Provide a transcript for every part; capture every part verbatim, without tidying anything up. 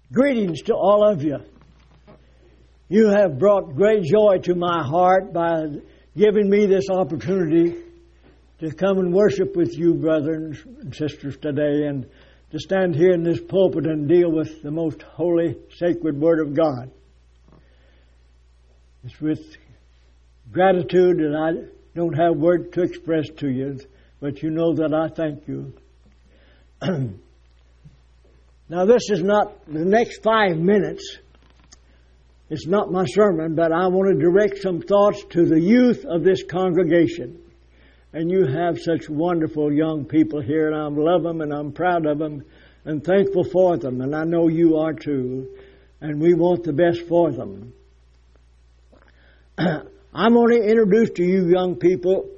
Greetings to all of you. You have brought great joy to my heart by giving me this opportunity to come and worship with you, brothers and sisters, today, and to stand here in this pulpit and deal with the most holy, sacred Word of God. It's with gratitude that I don't have words to express to you, but you know that I thank you. Now, this is not the next five minutes. It's not my sermon, but I want to direct some thoughts to the youth of this congregation. And you have such wonderful young people here, and I love them, and I'm proud of them, and thankful for them, and I know you are too, and we want the best for them. I'm going to introduce to you young people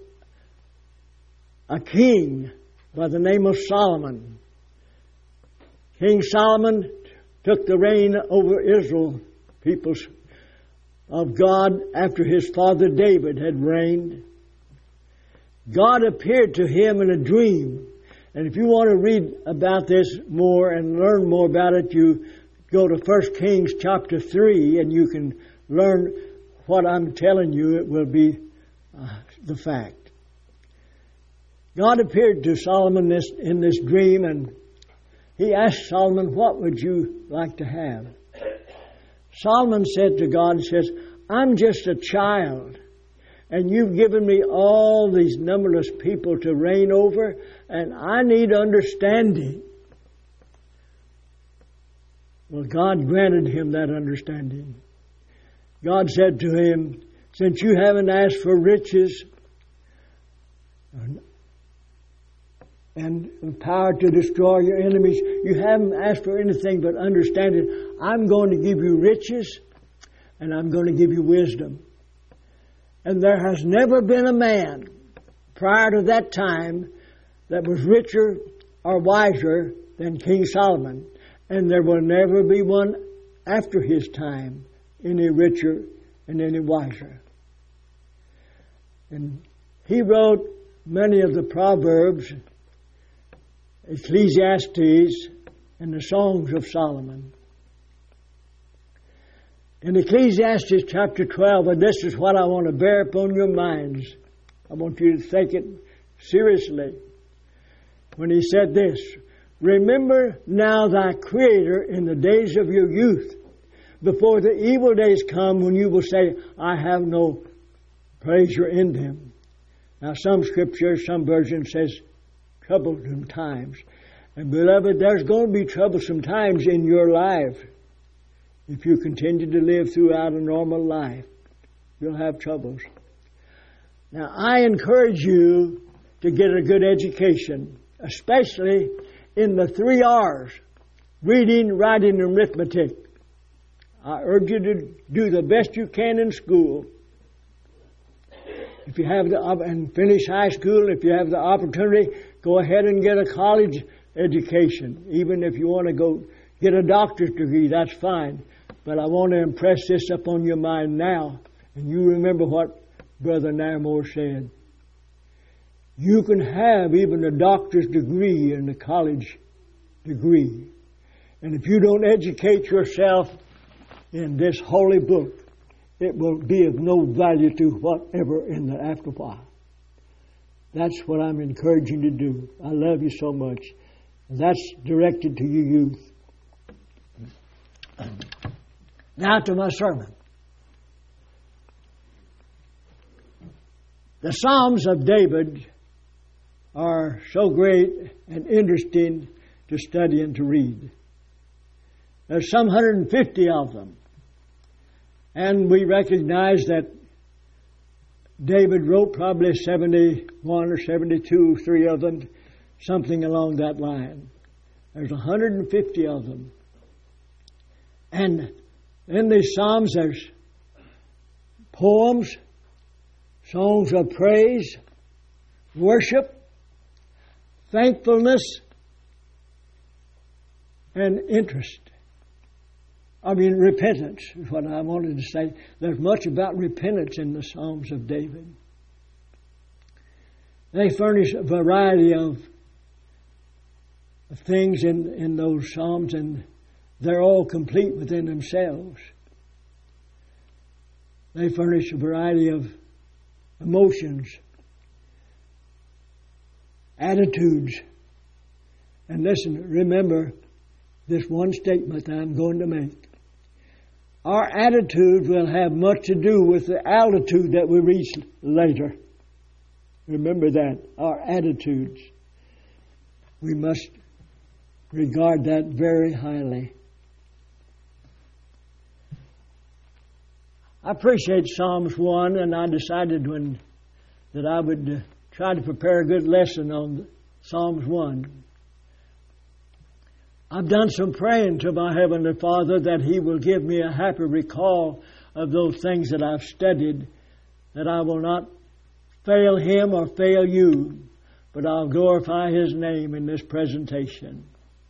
a king by the name of Solomon. King Solomon took the reign over Israel, people of God, after his father David had reigned. God appeared to him in a dream. And if you want to read about this more and learn more about it, you go to First Kings chapter three, and you can learn what I'm telling you. It will be uh, the fact. God appeared to Solomon this, in this dream, and he asked Solomon, what would you like to have? Solomon said to God, he says, I'm just a child, and you've given me all these numberless people to reign over, and I need understanding. Well, God granted him that understanding. God said to him, since you haven't asked for riches and power to destroy your enemies, you haven't asked for anything but understanding. I'm going to give you riches, and I'm going to give you wisdom. And there has never been a man prior to that time that was richer or wiser than King Solomon. And there will never be one after his time any richer and any wiser. And he wrote many of the Proverbs, Ecclesiastes, and the Songs of Solomon. In Ecclesiastes chapter twelve, and this is what I want to bear upon your minds. I want you to take it seriously. When he said this, remember now thy Creator in the days of your youth, before the evil days come when you will say, I have no pleasure in them. Now some scriptures, some version says, troublesome times. And beloved, there's going to be troublesome times in your life. If you continue to live throughout a normal life, you'll have troubles. Now, I encourage you to get a good education, especially in the three R's, reading, writing, and arithmetic. I urge you to do the best you can in school. If you have the, and finish high school, if you have the opportunity, go ahead and get a college education. Even if you want to go get a doctor's degree, that's fine. But I want to impress this upon your mind now. And you remember what Brother Narmore said. You can have even a doctor's degree and a college degree. And if you don't educate yourself in this holy book, it will be of no value to whatever in the after while. That's what I'm encouraging you to do. I love you so much. And that's directed to you youth. Now to my sermon. The Psalms of David are so great and interesting to study and to read. There's some one hundred fifty of them. And we recognize that David wrote probably seventy-one or seventy-two, three of them, something along that line. There's one hundred fifty of them. And in these Psalms, there's poems, songs of praise, worship, thankfulness, and interest. I mean, repentance is what I wanted to say. There's much about repentance in the Psalms of David. They furnish a variety of things in, in those Psalms, and They're all complete within themselves. They furnish a variety of emotions, attitudes. And listen, remember this one statement that I'm going to make. Our attitude will have much to do with the altitude that we reach later. Remember that, our attitudes. We must regard that very highly. I appreciate Psalms one, and I decided when that I would uh, try to prepare a good lesson on Psalms one. I've done some praying to my Heavenly Father that He will give me a happy recall of those things that I've studied, that I will not fail Him or fail you, but I'll glorify His name in this presentation.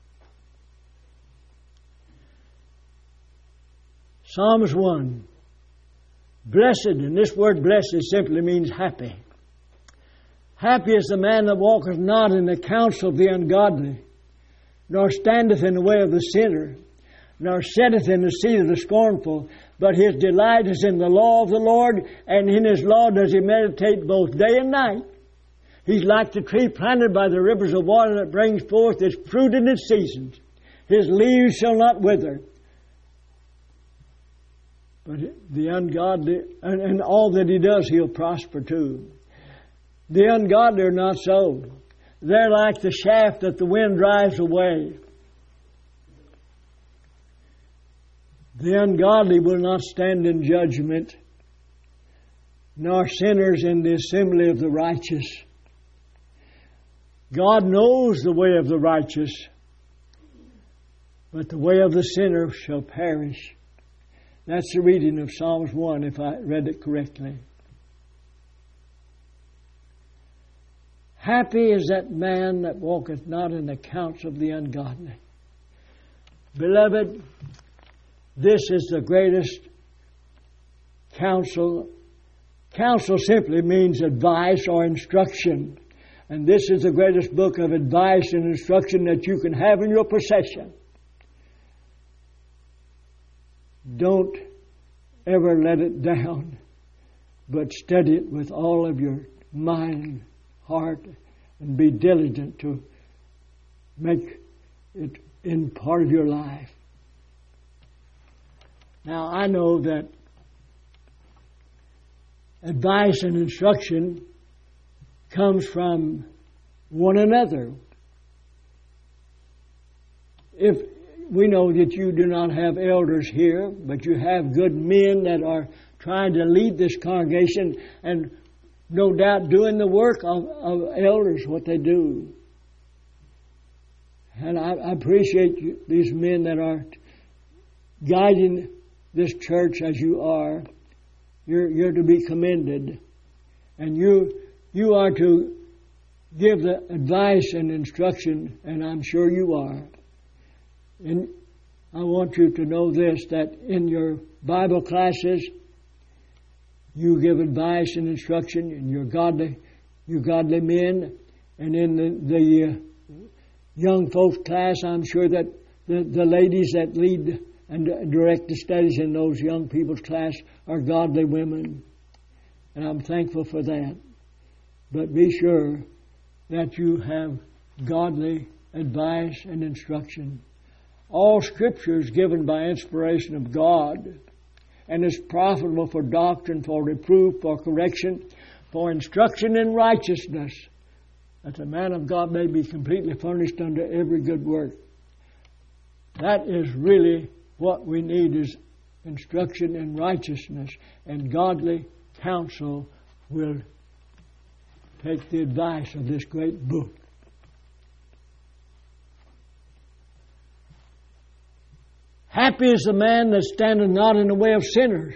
Psalms one. Blessed, and this word blessed simply means happy. Happy is the man that walketh not in the counsel of the ungodly, nor standeth in the way of the sinner, nor sitteth in the seat of the scornful, but his delight is in the law of the Lord, and in His law does he meditate both day and night. He's like the tree planted by the rivers of water that brings forth its fruit in its seasons. His leaves shall not wither. But the ungodly, and, and all that he does, he'll prosper too. The ungodly are not so. They're like the shaft that the wind drives away. The ungodly will not stand in judgment, nor sinners in the assembly of the righteous. God knows the way of the righteous, but the way of the sinner shall perish. That's the reading of Psalms one, if I read it correctly. Happy is that man that walketh not in the counsel of the ungodly. Beloved, this is the greatest counsel. Counsel simply means advice or instruction. And this is the greatest book of advice and instruction that you can have in your possession. Don't ever let it down, but study it with all of your mind, heart, and be diligent to make it in part of your life. Now, I know that advice and instruction comes from one another. If we know that you do not have elders here, but you have good men that are trying to lead this congregation and no doubt doing the work of, of elders, what they do. And I, I appreciate you, these men that are guiding this church as you are. You're, you're to be commended. And you, you are to give the advice and instruction, and I'm sure you are. And I want you to know this, that in your Bible classes, you give advice and instruction, and you're godly, you godly men. And in the, the uh, young folks class, I'm sure that the, the ladies that lead and direct the studies in those young people's class are godly women. And I'm thankful for that. But be sure that you have godly advice and instruction. All Scripture is given by inspiration of God and is profitable for doctrine, for reproof, for correction, for instruction in righteousness, that the man of God may be completely furnished unto every good work. That is really what we need, is instruction in righteousness, and godly counsel will take the advice of this great book. Happy is the man that standeth not in the way of sinners.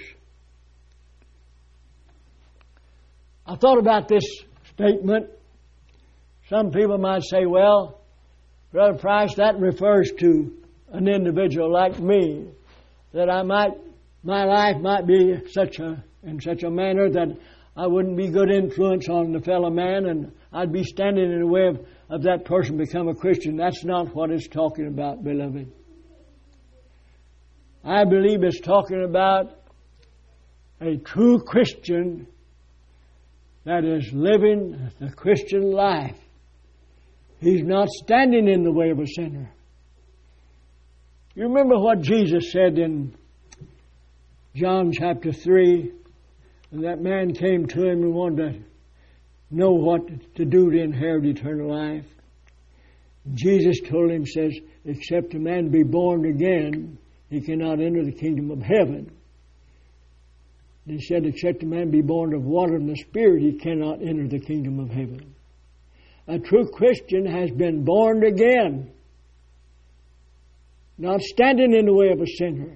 I thought about this statement. Some people might say, well, Brother Price, that refers to an individual like me, that I might, my life might be such a, in such a manner that I wouldn't be good influence on the fellow man, and I'd be standing in the way of, of that person become a Christian. That's not what it's talking about, beloved. I believe it's talking about a true Christian that is living the Christian life. He's not standing in the way of a sinner. You remember what Jesus said in John chapter three, when that man came to him and wanted to know what to do to inherit eternal life. Jesus told him, says, except a man be born again, he cannot enter the kingdom of heaven. He said, except a man be born of water and the Spirit, he cannot enter the kingdom of heaven. A true Christian has been born again, not standing in the way of a sinner.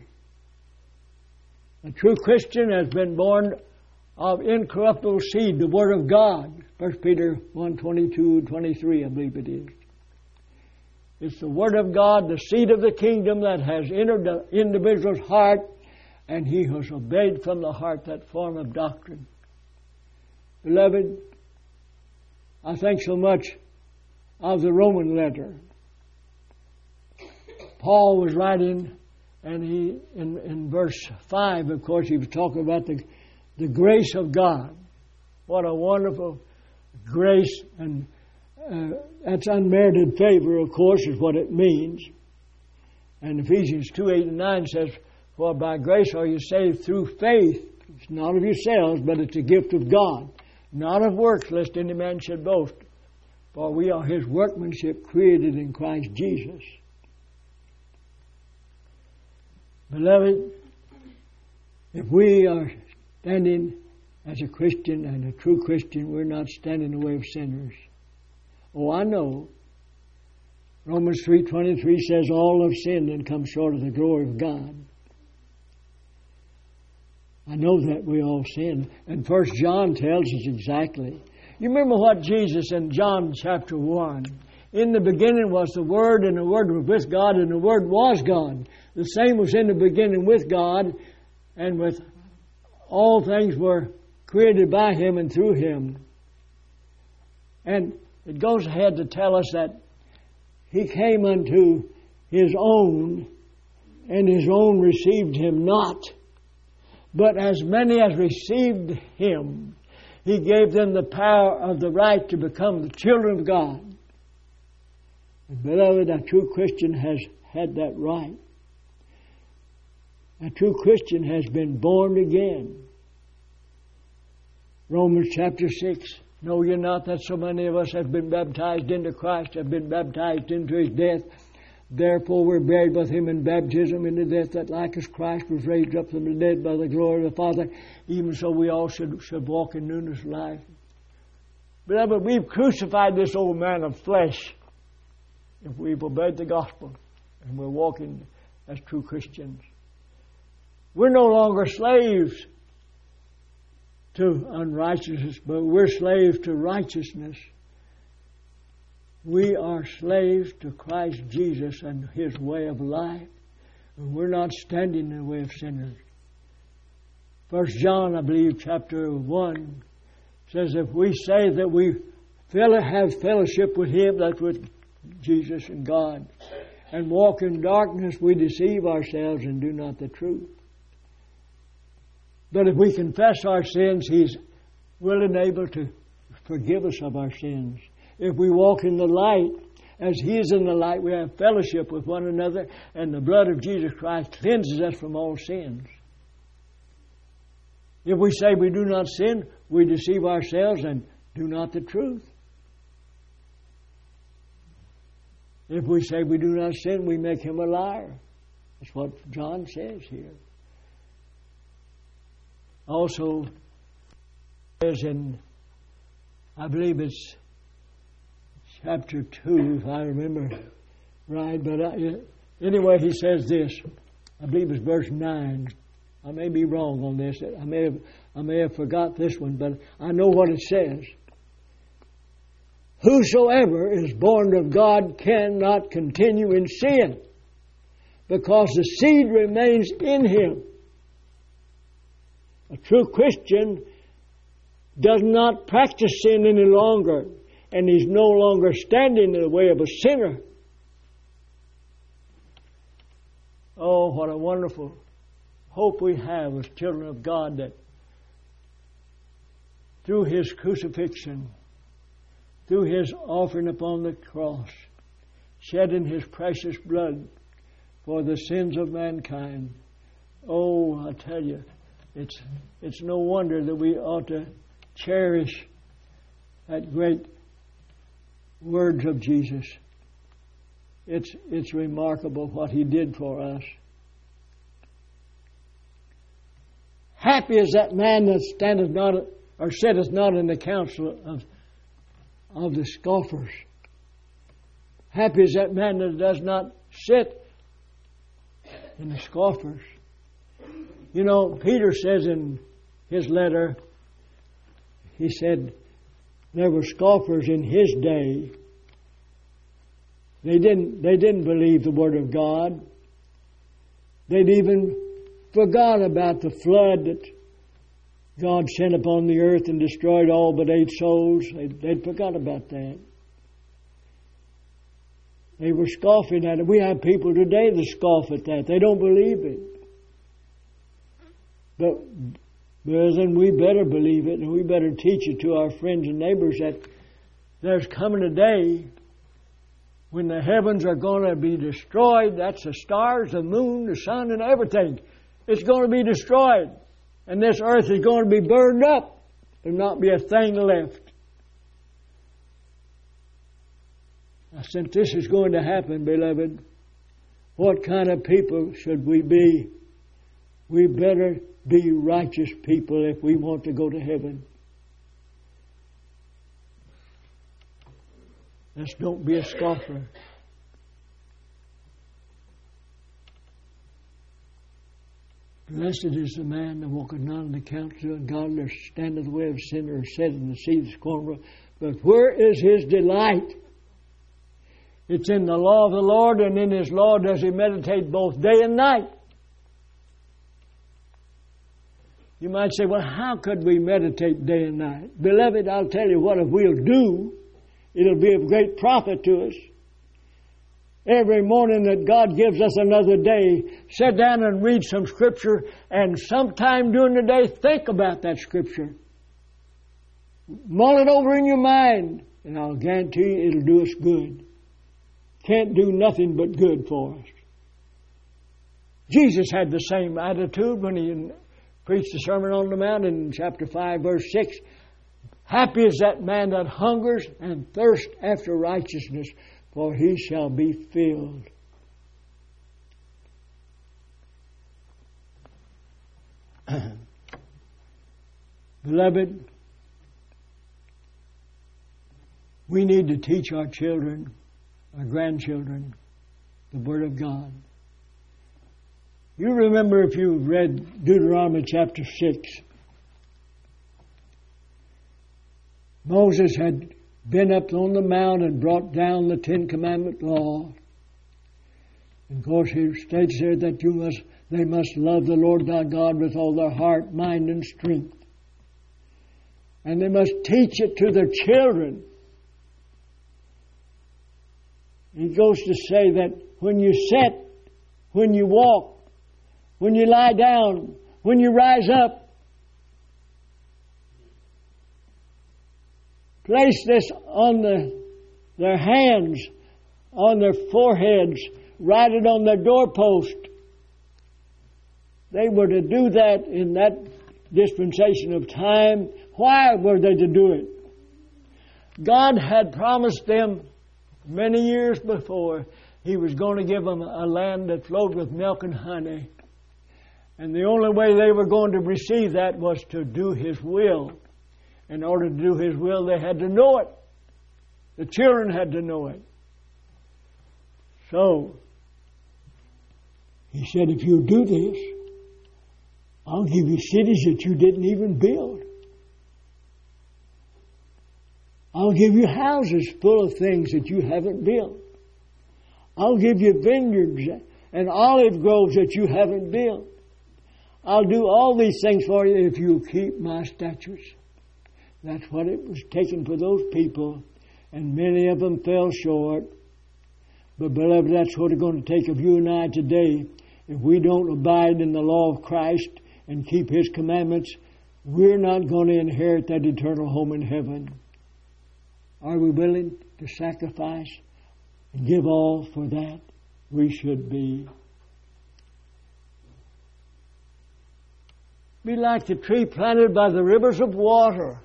A true Christian has been born of incorruptible seed, the Word of God. First Peter one, twenty-two, twenty-three, I believe it is. It's the Word of God, the seed of the kingdom that has entered the individual's heart, and he has obeyed from the heart that form of doctrine. Beloved, I think so much of the Roman letter. Paul was writing, and he, in, in verse five, of course, he was talking about the, the grace of God. What a wonderful grace, and uh, that's unmerited favor, of course, is what it means. And Ephesians two, eight and nine says, for by grace are you saved through faith. It's not of yourselves, but it's a gift of God. Not of works, lest any man should boast. For we are His workmanship, created in Christ Jesus. Beloved, if we are standing as a Christian and a true Christian, we're not standing in the way of sinners. Oh, I know. Romans three twenty-three says all have sinned and come short of the glory of God. I know that we all sin. And First John tells us exactly. You remember what Jesus in John chapter one, in the beginning was the Word, and the Word was with God, and the Word was God. The same was in the beginning with God, and with all things were created by Him and through Him. And it goes ahead to tell us that He came unto His own, and His own received Him not. But as many as received Him, He gave them the power of the right to become the children of God. And beloved, a true Christian has had that right. A true Christian has been born again. Romans chapter six. Know ye not that so many of us have been baptized into Christ, have been baptized into His death? Therefore we're buried with Him in baptism into death, that like as Christ was raised up from the dead by the glory of the Father, even so we all should, should walk in newness of life. Beloved, we've crucified this old man of flesh if we've obeyed the gospel and we're walking as true Christians. We're no longer slaves to unrighteousness, but we're slaves to righteousness. We are slaves to Christ Jesus and His way of life. And we're not standing in the way of sinners. First John, I believe, chapter one, says if we say that we have fellowship with Him, that's with Jesus and God, and walk in darkness, we deceive ourselves and do not the truth. But if we confess our sins, He's willing and able to forgive us of our sins. If we walk in the light, as He is in the light, we have fellowship with one another, and the blood of Jesus Christ cleanses us from all sins. If we say we do not sin, we deceive ourselves and do not the truth. If we say we do not sin, we make Him a liar. That's what John says here. Also, says in, I believe it's chapter two, if I remember right. But I, anyway, he says this. I believe it's verse nine. I may be wrong on this. I may have I may have forgot this one, but I know what it says. Whosoever is born of God cannot continue in sin, because the seed remains in him. A true Christian does not practice sin any longer, and he's no longer standing in the way of a sinner. Oh, what a wonderful hope we have as children of God, that through His crucifixion, through His offering upon the cross, shedding His precious blood for the sins of mankind. Oh, I tell you, it's it's no wonder that we ought to cherish that great words of Jesus. It's it's remarkable what He did for us. Happy is that man that standeth not, or sitteth not in the counsel of of the scoffers. Happy is that man that does not sit in the scoffers. You know, Peter says in his letter, he said, there were scoffers in his day. They didn't, they didn't believe the Word of God. They'd even forgot about the flood that God sent upon the earth and destroyed all but eight souls. They'd, they'd forgot about that. They were scoffing at it. We have people today that scoff at that. They don't believe it. But, then we better believe it, and we better teach it to our friends and neighbors that there's coming a day when the heavens are going to be destroyed. That's the stars, the moon, the sun, and everything. It's going to be destroyed. And this earth is going to be burned up. There'll not be a thing left. Now, since this is going to happen, beloved, what kind of people should we be? We better be righteous people if we want to go to heaven. Let's don't be a scoffer. Blessed is the man that walketh not in the counsel of godly, or standeth the way of sinner, or sitteth in the seat of scornful. But where is his delight? It's in the law of the Lord, and in His law does he meditate both day and night. You might say, well, how could we meditate day and night? Beloved, I'll tell you what, if we'll do, it'll be of great profit to us. Every morning that God gives us another day, sit down and read some Scripture, and sometime during the day, think about that Scripture. Mull it over in your mind, and I'll guarantee you it'll do us good. Can't do nothing but good for us. Jesus had the same attitude when He preached the Sermon on the Mount in chapter five, verse six. Happy is that man that hungers and thirsts after righteousness, for he shall be filled. Beloved, we need to teach our children, our grandchildren, the Word of God. You remember, if you read Deuteronomy chapter six, Moses had been up on the mount and brought down the Ten Commandment law. And of course, he states there that you must, they must love the Lord thy God with all their heart, mind, and strength. And they must teach it to their children. He goes to say that when you sit, when you walk, when you lie down, when you rise up, place this on the, their hands, on their foreheads, write it on their doorpost. They were to do that in that dispensation of time. Why were they to do it? God had promised them many years before He was going to give them a land that flowed with milk and honey. And the only way they were going to receive that was to do His will. In order to do His will, they had to know it. The children had to know it. So, He said, if you do this, I'll give you cities that you didn't even build. I'll give you houses full of things that you haven't built. I'll give you vineyards and olive groves that you haven't built. I'll do all these things for you if you'll keep my statutes. That's what it was taken for those people, and many of them fell short. But beloved, that's what it's going to take of you and I today, if we don't abide in the law of Christ and keep His commandments, we're not going to inherit that eternal home in heaven. Are we willing to sacrifice and give all for that? We should be. Be like the tree planted by the rivers of water.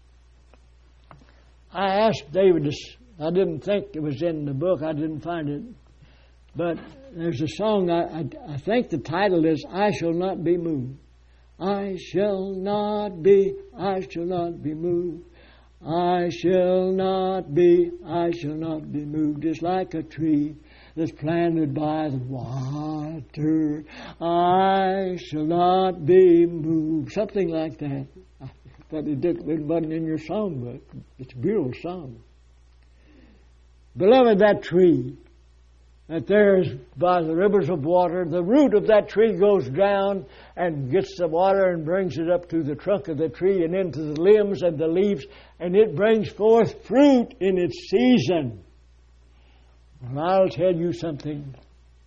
I asked David, I didn't think it was in the book, I didn't find it. But there's a song, I, I, I think the title is, I Shall Not Be Moved. I shall not be, I shall not be moved. I shall not be, I shall not be moved. It's like a tree that's planted by the water. I shall not be moved. Something like that. I thought it, did, it wasn't in your songbook. It's a beautiful song. Beloved, that tree that there's by the rivers of water, the root of that tree goes down and gets the water and brings it up through the trunk of the tree and into the limbs and the leaves, and it brings forth fruit in its season. And I'll tell you something.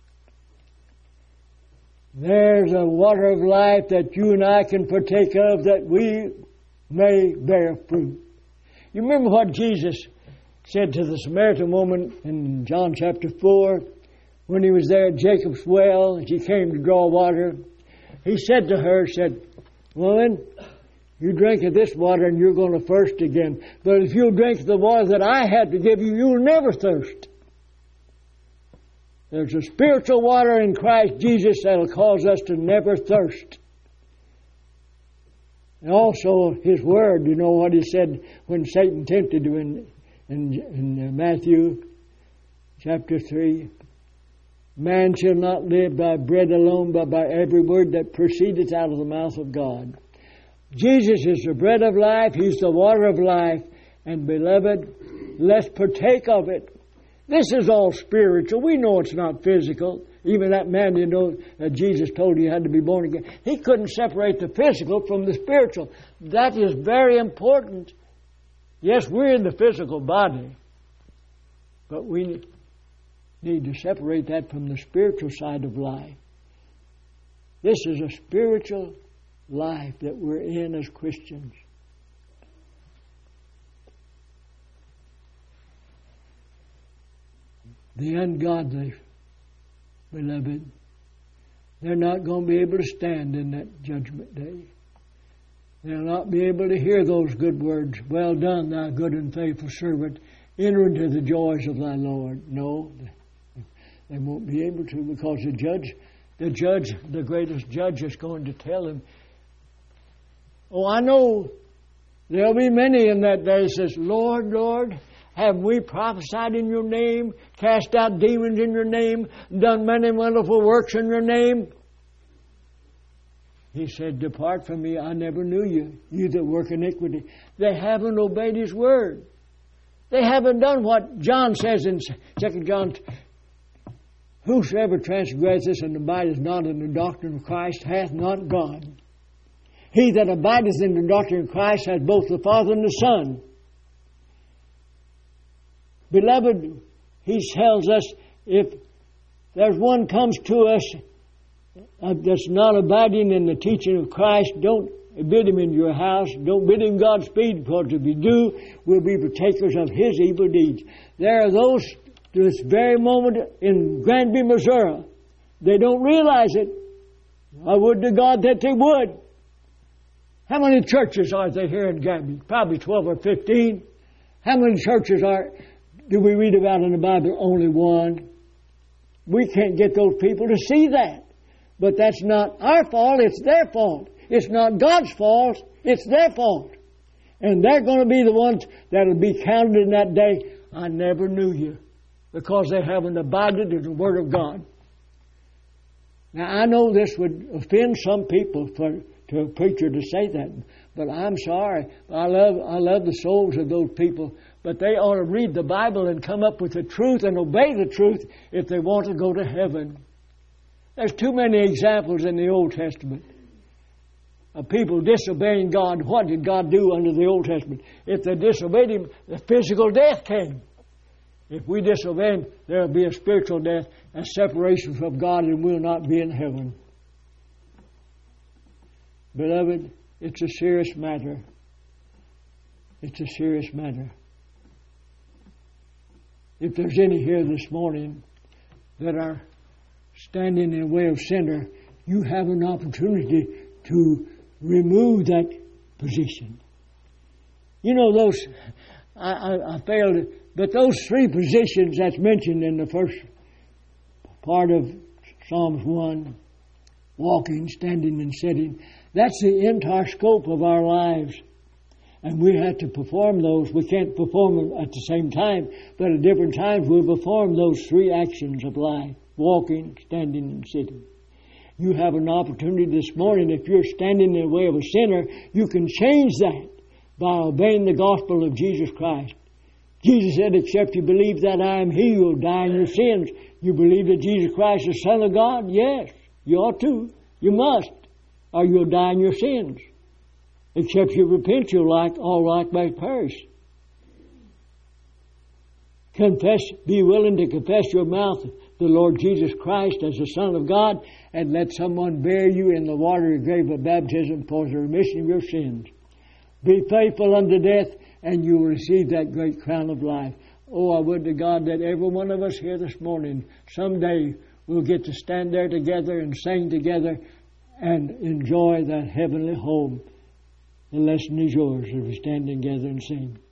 There's a water of life that you and I can partake of that we may bear fruit. You remember what Jesus said to the Samaritan woman in John chapter four, when He was there at Jacob's well and she came to draw water. He said to her, said, Woman, you drink of this water and you're going to thirst again. But if you'll drink the water that I had to give you, you'll never thirst. There's a spiritual water in Christ Jesus that'll cause us to never thirst. And also His Word, you know what He said when Satan tempted Him in In, in Matthew chapter three, man shall not live by bread alone, but by every word that proceedeth out of the mouth of God. Jesus is the bread of life. He's the water of life. And beloved, let's partake of it. This is all spiritual. We know it's not physical. Even that man, you know, that Jesus told you had to be born again. He couldn't separate the physical from the spiritual. That is very important. Yes, we're in the physical body, but we need to separate that from the spiritual side of life. This is a spiritual life that we're in as Christians. The ungodly, beloved, they're not going to be able to stand in that judgment day. They'll not be able to hear those good words, well done, thou good and faithful servant, enter into the joys of thy Lord. No, they won't be able to, because the judge, the judge, the greatest judge is going to tell him, oh, I know there'll be many in that day says, Lord, Lord, have we prophesied in your name, cast out demons in your name, done many wonderful works in your name? He said, depart from me, I never knew you, you that work iniquity. They haven't obeyed His word. They haven't done what John says in Second John, whosoever transgresseth and abideth not in the doctrine of Christ hath not God. He that abideth in the doctrine of Christ hath both the Father and the Son. Beloved, He tells us, if there's one comes to us Uh, that's not abiding in the teaching of Christ, don't bid him into your house. Don't bid him Godspeed, because if you do, we'll be partakers of his evil deeds. There are those to this very moment in Granby, Missouri. They don't realize it. I would to God that they would. How many churches are there here in Granby? Probably twelve or fifteen. How many churches are do we read about in the Bible? Only one. We can't get those people to see that. But that's not our fault, it's their fault. It's not God's fault, it's their fault. And they're going to be the ones that will be counted in that day. I never knew you, because they haven't abided in the Word of God. Now, I know this would offend some people for to a preacher to say that, but I'm sorry. I love I love the souls of those people, but they ought to read the Bible and come up with the truth and obey the truth if they want to go to heaven. There's too many examples in the Old Testament of people disobeying God. What did God do under the Old Testament? If they disobeyed Him, the physical death came. If we disobey Him, there will be a spiritual death and separation from God, and we'll not be in heaven. Beloved, it's a serious matter. It's a serious matter. If there's any here this morning that are standing in the way of sinner, you have an opportunity to remove that position. You know, those, I, I, I failed, but those three positions that's mentioned in the first part of Psalms one, walking, standing, and sitting, that's the entire scope of our lives. And we have to perform those. We can't perform them at the same time, but at different times we'll perform those three actions of life: walking, standing, and sitting. You have an opportunity this morning. If you're standing in the way of a sinner, you can change that by obeying the gospel of Jesus Christ. Jesus said, except you believe that I am He, you will die in your sins. You believe that Jesus Christ is the Son of God? Yes, you ought to. You must, or you'll die in your sins. Except you repent, you'll like all likewise perish. Confess, be willing to confess your mouth the Lord Jesus Christ as the Son of God, and let someone bury you in the watery grave of baptism for the remission of your sins. Be faithful unto death, and you will receive that great crown of life. Oh, I would to God that every one of us here this morning, someday we'll get to stand there together and sing together and enjoy that heavenly home. The lesson is yours as we stand together and sing.